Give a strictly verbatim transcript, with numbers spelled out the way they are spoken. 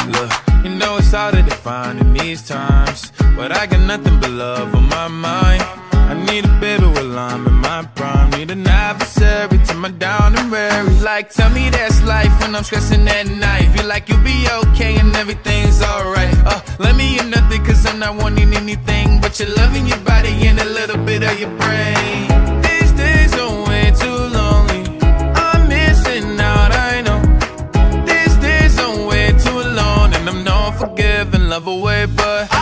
Look, you know it's hard to define in these times, but I got nothing but love on my mind. I need a baby while I'm in my prime. Need an adversary to my down and weary. Like, tell me that's life when I'm stressing at night. Feel like you'll be okay and everything's alright. Uh, let me hear nothing cause I'm not wanting anything but your love in your body and a little bit of your brain. These days are way too lonely. I'm missing out, I know. These days are way too alone, and I'm not forgiving, love away, but